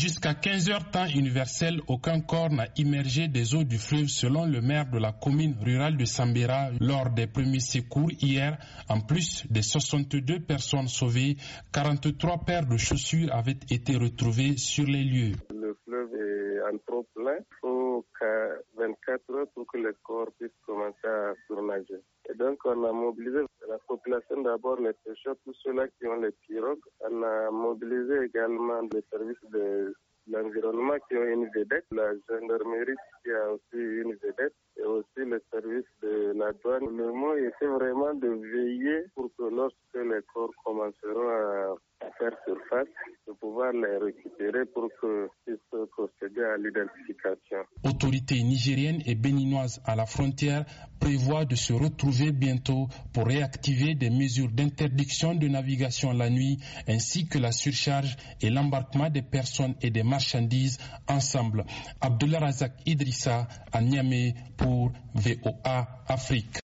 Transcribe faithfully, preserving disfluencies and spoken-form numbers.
Jusqu'à quinze heures temps universel, aucun corps n'a immergé des eaux du fleuve selon le maire de la commune rurale de Sambera lors des premiers secours hier. En plus des soixante-deux personnes sauvées, quarante-trois paires de chaussures avaient été retrouvées sur les lieux. Le fleuve est en trop plein. Il faut vingt-quatre heures pour que les corps puissent commencer à surnager. Et donc on a mobilisé la population d'abord, les pêcheurs, tous ceux-là qui ont les pirogues. On a mobilisé également les services de l'environnement qui ont une vedette, la gendarmerie qui a aussi une vedette et aussi les services de la douane. Le mot était vraiment de veiller pour que lorsque les corps commenceront à à faire surface, de pouvoir les récupérer pour que puissent procéder à l'identification. Autorités nigériennes et béninoises à la frontière prévoient de se retrouver bientôt pour réactiver des mesures d'interdiction de navigation la nuit ainsi que la surcharge et l'embarquement des personnes et des marchandises ensemble. Abdullah Razak Idrissa à Niamey pour V O A Afrique.